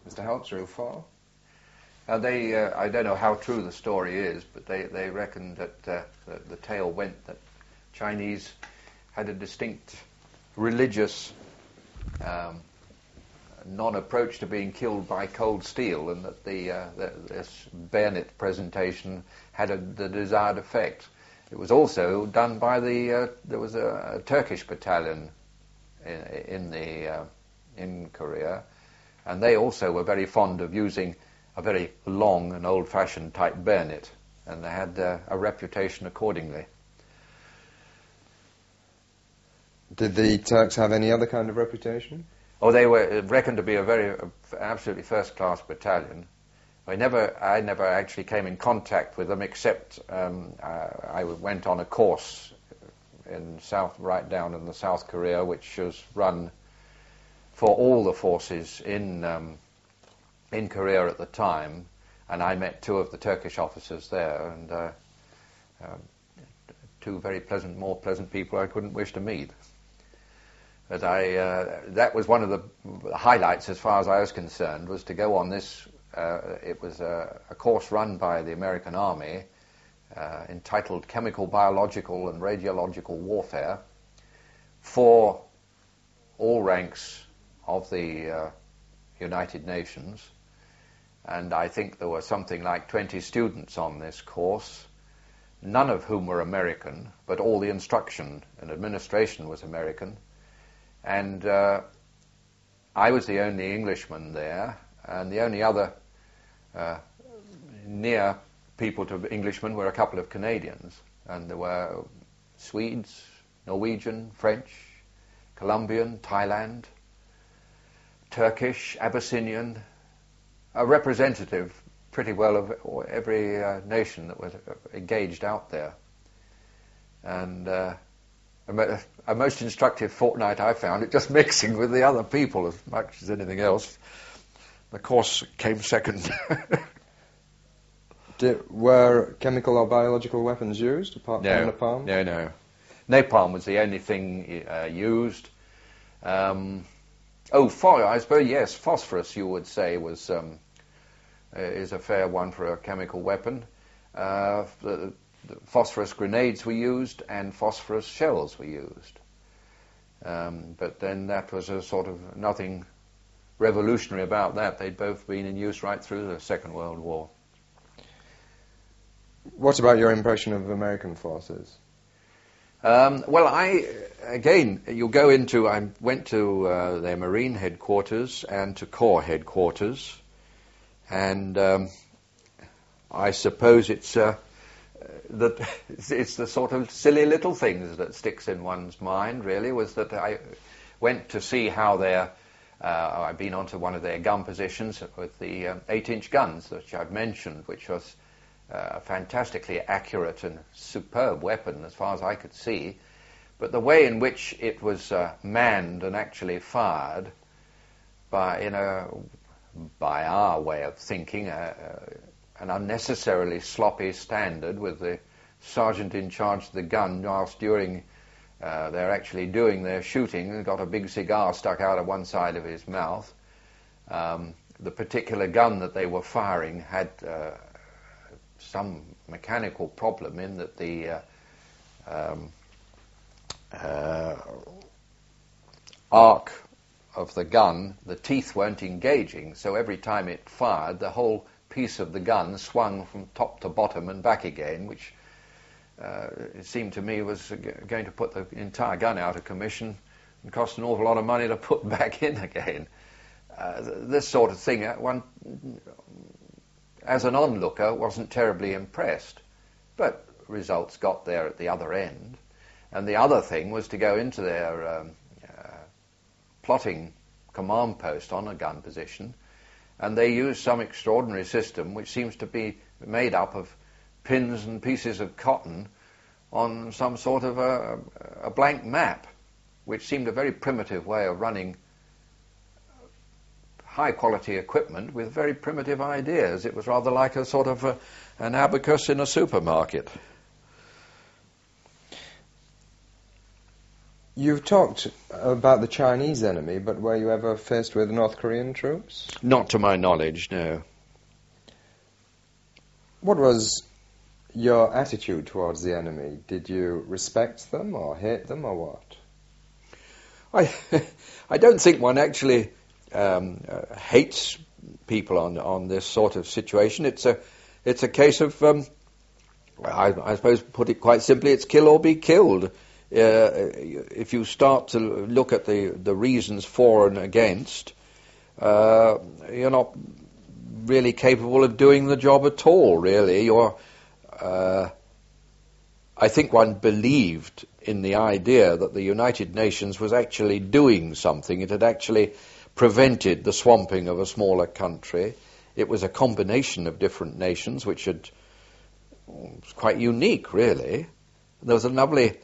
Mr. Helps, real far? I don't know how true the story is, but they reckon that the tale went that Chinese had a distinct religious non-approach to being killed by cold steel, and that this bayonet presentation had the desired effect. It was also done by there was a Turkish battalion in Korea, and they also were very fond of using a very long and old-fashioned type bayonet, and they had a reputation accordingly. Did the Turks have any other kind of reputation? Oh, they were reckoned to be absolutely first-class battalion. I never actually came in contact with them, except I went on a course right down in the South Korea, which was run for all the forces in Korea at the time, and I met two of the Turkish officers there, and two very more pleasant people I couldn't wish to meet. But that was one of the highlights, as far as I was concerned, was to go on this. It was a course run by the American Army entitled Chemical, Biological and Radiological Warfare for all ranks of the United Nations. And I think there were something like 20 students on this course, none of whom were American, but all the instruction and administration was American. And I was the only Englishman there, and the only other near people to Englishmen were a couple of Canadians. And there were Swedes, Norwegian, French, Colombian, Thailand, Turkish, Abyssinian, a representative pretty well of every nation that was engaged out there. And a most instructive fortnight I found it, just mixing with the other people as much as anything else. The course came second. Were chemical or biological weapons used apart from napalm? No. Napalm was the only thing used. I suppose, yes, phosphorus, you would say, is a fair one for a chemical weapon. The phosphorus grenades were used and phosphorus shells were used. But then that was a sort of nothing revolutionary about that. They'd both been in use right through the Second World War. What about your impression of American forces? Well, I went to their Marine headquarters and to Corps headquarters, and I suppose it's the sort of silly little things that sticks in one's mind, really, was that I went to see how I'd been onto one of their gun positions with the 8-inch guns, which I've mentioned, which was a fantastically accurate and superb weapon as far as I could see. But the way in which it was manned and actually fired by our way of thinking, an unnecessarily sloppy standard, with the sergeant in charge of the gun whilst during they're actually doing their shooting and got a big cigar stuck out of one side of his mouth. The particular gun that they were firing had some mechanical problem in that the arc of the gun, the teeth weren't engaging, so every time it fired, the whole piece of the gun swung from top to bottom and back again, which it seemed to me was going to put the entire gun out of commission and cost an awful lot of money to put back in again. This sort of thing, as an onlooker, wasn't terribly impressed, but results got there at the other end. And the other thing was to go into their plotting command post on a gun position, and they used some extraordinary system which seems to be made up of pins and pieces of cotton on some sort of a blank map, which seemed a very primitive way of running high-quality equipment with very primitive ideas. It was rather like a sort of an abacus in a supermarket. You've talked about the Chinese enemy, but were you ever faced with North Korean troops? Not to my knowledge, no. What was your attitude towards the enemy? Did you respect them or hate them or what? I don't think one actually hates people on this sort of situation. It's a case of I suppose, put it quite simply, it's kill or be killed. If you start to look at the reasons for and against, you're not really capable of doing the job at all, really. I think one believed in the idea that the United Nations was actually doing something. It had actually prevented the swamping of a smaller country. It was a combination of different nations, which was quite unique, really. There was a lovely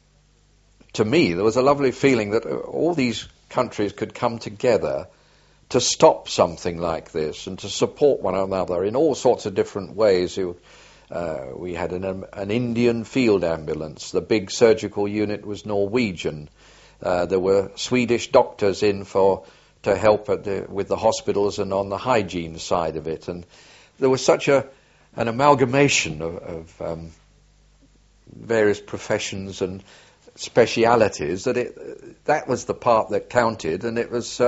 feeling that all these countries could come together to stop something like this and to support one another in all sorts of different ways. We had an Indian field ambulance. The big surgical unit was Norwegian. There were Swedish doctors in to help with the hospitals and on the hygiene side of it. And there was such an amalgamation of various professions and specialities that was the part that counted, and it was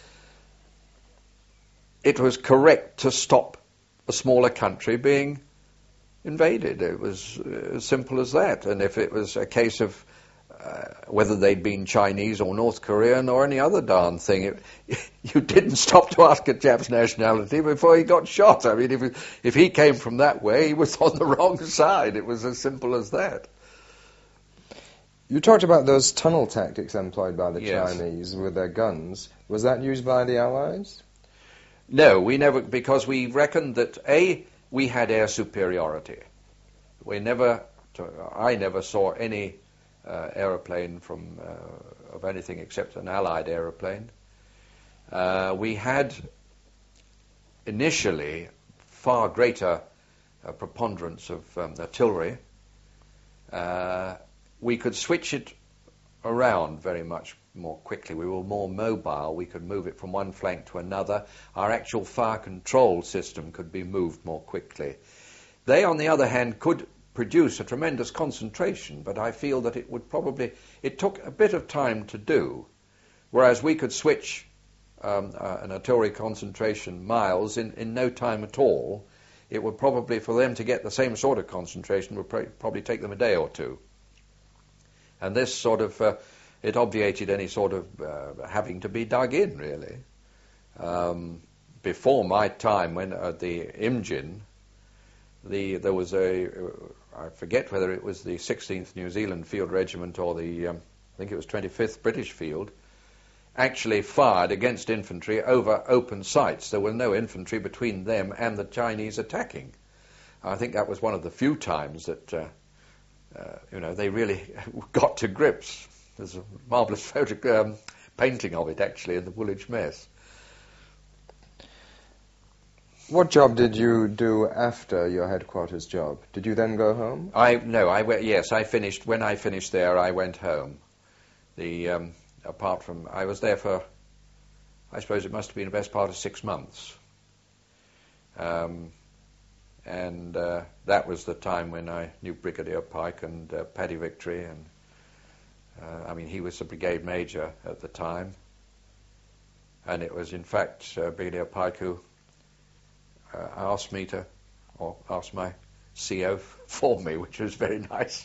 correct to stop a smaller country being invaded. It was as simple as that. And if it was a case of whether they'd been Chinese or North Korean or any other darn thing, you didn't stop to ask a chap's nationality before he got shot. I mean, if he came from that way, he was on the wrong side. It was as simple as that. You talked about those tunnel tactics employed by the Yes. Chinese with their guns. Was that used by the Allies? No, we never, because we reckoned that, we had air superiority. I never saw any aeroplane of anything except an Allied aeroplane. We had initially far greater preponderance of artillery. We could switch it around very much more quickly. We were more mobile. We could move it from one flank to another. Our actual fire control system could be moved more quickly. They, on the other hand, could produce a tremendous concentration, but I feel that it took a bit of time to do, whereas we could switch an artillery concentration miles in no time at all. It would probably, for them to get the same sort of concentration, would probably take them a day or two. And this sort of, it obviated any sort of having to be dug in, really. Before my time, when the Imjin, there was I forget whether it was the 16th New Zealand Field Regiment or I think it was 25th British Field, actually fired against infantry over open sites. There were no infantry between them and the Chinese attacking. I think that was one of the few times that they really got to grips. There's a marvellous painting of it, actually, in the Woolwich Mess. What job did you do after your headquarters job? Did you then go home? I finished. When I finished there, I went home. Apart from, I was there for, I suppose it must have been the best part of 6 months. And that was the time when I knew Brigadier Pike and Paddy Victory, and he was a brigade major at the time, and it was in fact Brigadier Pike who asked my CO for me, which was very nice.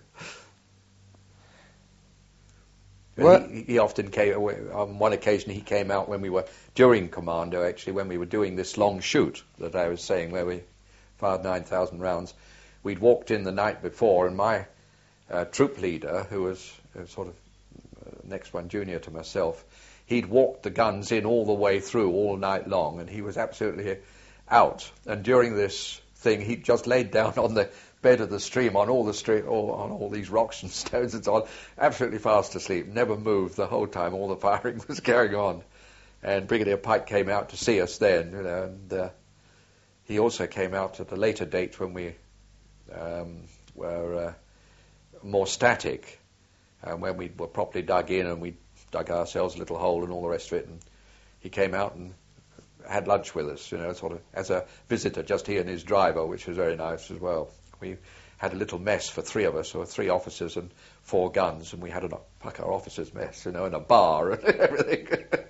He often came. On one occasion, he came out when we were during commando. Actually, when we were doing this long shoot that I was saying, where we fired 9,000 rounds, we'd walked in the night before, and my troop leader, who was sort of next one junior to myself, he'd walked the guns in all the way through all night long, and he was absolutely out. And during this thing, he just laid down on the bed of the stream, on all these rocks and stones and so on, absolutely fast asleep, never moved the whole time. All the firing was going on, and Brigadier Pike came out to see us then, and he also came out at a later date when we were more static, And when we were properly dug in and we dug ourselves a little hole and all the rest of it, and he came out and had lunch with us, sort of as a visitor, just he and his driver, which was very nice as well. We had a little mess for three of us, or 3 officers and 4 guns, and we had our officers' mess, in a bar and everything.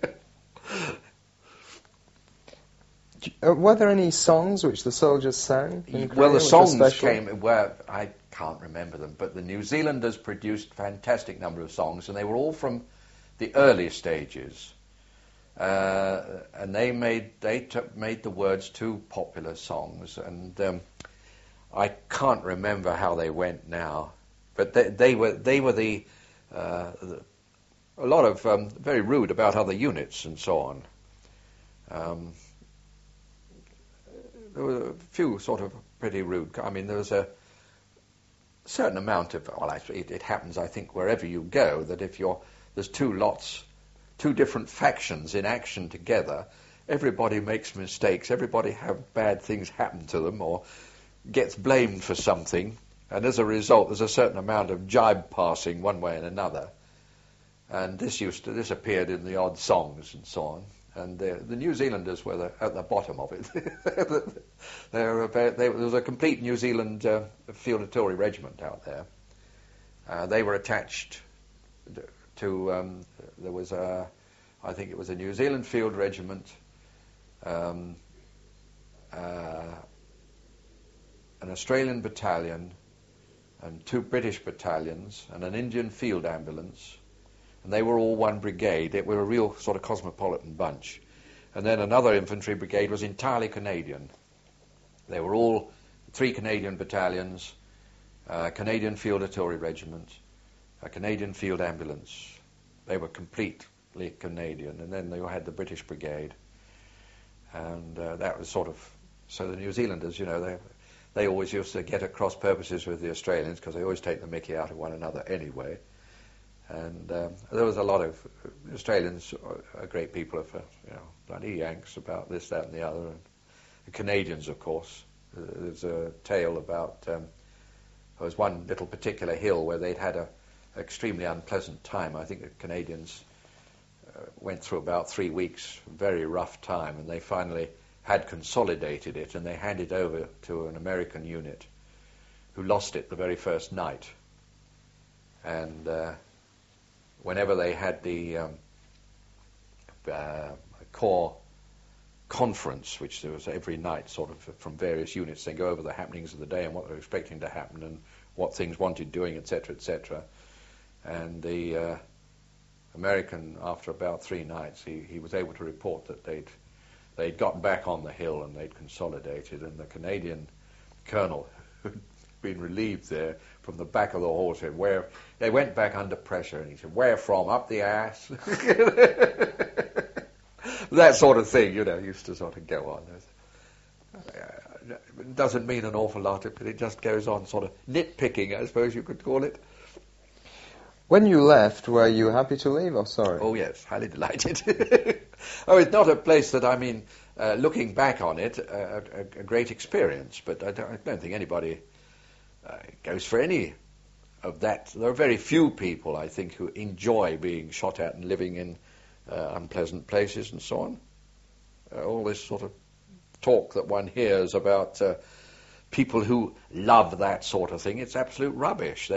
Were there any songs which the soldiers sang in Korea? Well, the songs came where I can't remember them, but the New Zealanders produced a fantastic number of songs, and they were all from the early stages. And they made the words 2 popular songs, and I can't remember how they went now, but they were a lot of very rude about other units and so on. There were a few sort of pretty rude. I mean, there was a certain amount of, it happens, I think, wherever you go, that if there's 2 different factions in action together, everybody makes mistakes, everybody have bad things happen to them or gets blamed for something, and as a result there's a certain amount of jibe passing one way and another. And this appeared in the odd songs and so on. And the New Zealanders were at the bottom of it. There was a complete New Zealand Field Artillery Regiment out there. They were attached to, there was I think it was a New Zealand Field Regiment, an Australian battalion, and 2 British battalions, and an Indian field ambulance. And they were all one brigade. They were a real sort of cosmopolitan bunch. And then another infantry brigade was entirely Canadian. They were all 3 Canadian battalions, Canadian Field Artillery Regiment, a Canadian field ambulance. They were completely Canadian. And then they had the British brigade. And that was sort of... So the New Zealanders, they always used to get at cross purposes with the Australians because they always take the mickey out of one another anyway. And there was a lot of Australians are great people for bloody Yanks about this, that, and the other. And the Canadians, of course. There's a tale about there was one little particular hill where they'd had an extremely unpleasant time. I think the Canadians went through about 3 weeks, very rough time, and they finally had consolidated it, and they handed over to an American unit who lost it the very first night. And whenever they had the Corps conference, which there was every night sort of from various units, they go over the happenings of the day and what they were expecting to happen and what things wanted doing, etc., etc. And the American, after about 3 nights, he was able to report that they'd got back on the hill and they'd consolidated, and the Canadian colonel who'd been relieved there from the back of the horse said, where they went back under pressure, and he said, where from? Up the ass? That sort of thing, used to sort of go on. It doesn't mean an awful lot, but it just goes on sort of nitpicking, I suppose you could call it. When you left, were you happy to leave or sorry? Oh yes, highly delighted. It's not a place that, looking back on it, a great experience, but I don't think anybody goes for any of that. There are very few people, I think, who enjoy being shot at and living in unpleasant places and so on. All this sort of talk that one hears about people who love that sort of thing, it's absolute rubbish.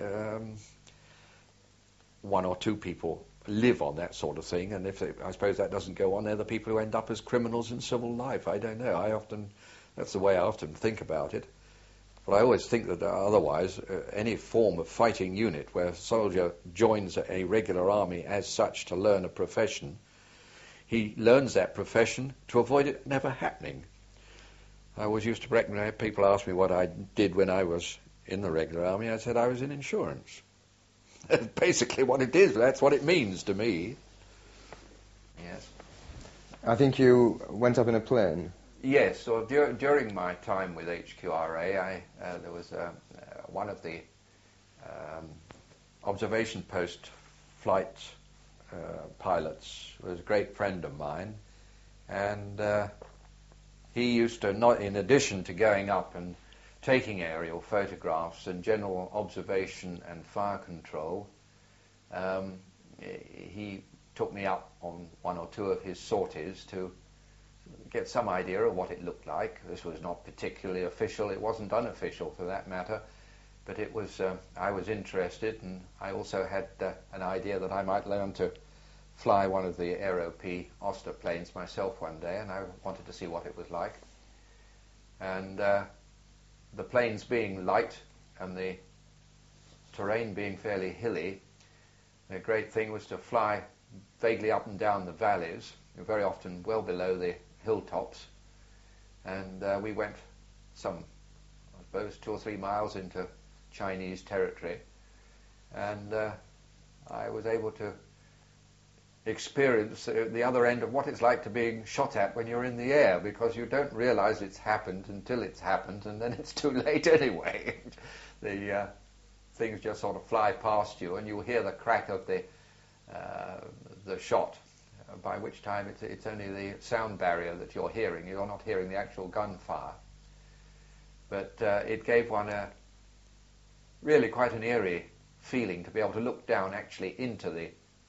1 or 2 people live on that sort of thing, and I suppose that doesn't go on, they're the people who end up as criminals in civil life. I don't know. That's the way I often think about it. But I always think that otherwise, any form of fighting unit where a soldier joins a regular army as such to learn a profession, he learns that profession to avoid it never happening. I always used to reckon, people ask me what I did when I was in the regular army, I said I was in insurance. That's basically what it is. That's what it means to me. Yes. I think you went up in a plane. Yes. So during my time with HQRA, there was one of the observation post flight pilots was a great friend of mine, and he used to, not in addition to going up and taking aerial photographs and general observation and fire control, he took me up on one or two of his sorties to get some idea of what it looked like. This was not particularly official, it wasn't unofficial for that matter, but it was, I was interested, and I also had an idea that I might learn to fly one of the Aero P Oster planes myself one day, and I wanted to see what it was like. And the planes being light and the terrain being fairly hilly, the great thing was to fly vaguely up and down the valleys, very often well below the hilltops. And we went some, I suppose, 2 or 3 miles into Chinese territory, and I was able to experience the other end of what it's like to being shot at when you're in the air, because you don't realize it's happened until it's happened, and then it's too late anyway. The things just sort of fly past you, and you'll hear the crack of the shot, by which time it's only the sound barrier that you're hearing. You're not hearing the actual gunfire. But it gave one really quite an eerie feeling to be able to look down actually into the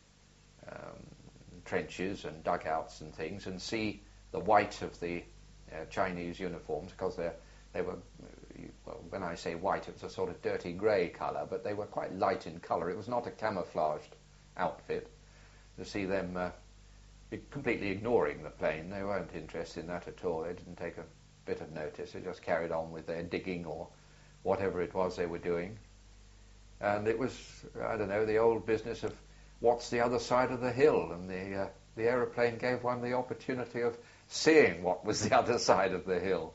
trenches and dugouts and things and see the white of the Chinese uniforms, because they were, well, when I say white, it was a sort of dirty grey colour, but they were quite light in colour. It was not a camouflaged outfit. To see them completely ignoring the plane, they weren't interested in that at all. They didn't take a bit of notice. They just carried on with their digging or whatever it was they were doing. And it was, I don't know, the old business of what's the other side of the hill, and the aeroplane gave one the opportunity of seeing what was the other side of the hill.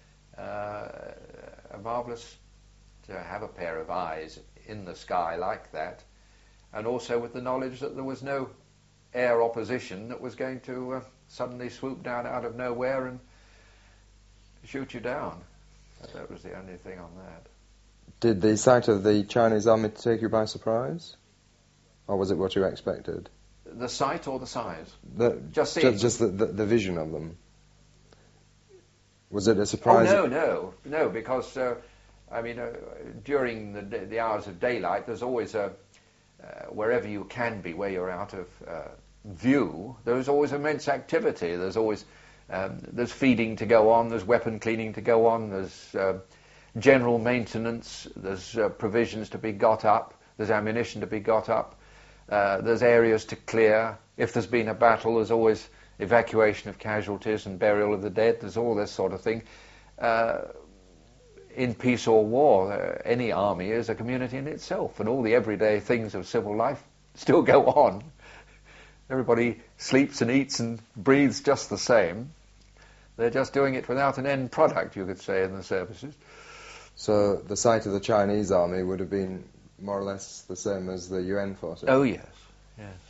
Marvellous to have a pair of eyes in the sky like that, and also with the knowledge that there was no air opposition that was going to suddenly swoop down out of nowhere and shoot you down. That was the only thing on that. Did the sight of the Chinese army take you by surprise? Or was it what you expected? The sight or the size? Just the vision of them. Was it a surprise? Oh, no, because, during the hours of daylight, there's always wherever you can be, where you're out of view, there's always immense activity. There's always there's feeding to go on, there's weapon cleaning to go on, there's general maintenance, there's provisions to be got up, there's ammunition to be got up, there's areas to clear. If there's been a battle, there's always evacuation of casualties and burial of the dead. There's all this sort of thing. In peace or war, any army is a community in itself, and all the everyday things of civil life still go on. Everybody sleeps and eats and breathes just the same. They're just doing it without an end product, you could say, in the services. So the sight of the Chinese army would have been more or less the same as the UN forces? Oh, yes, yes.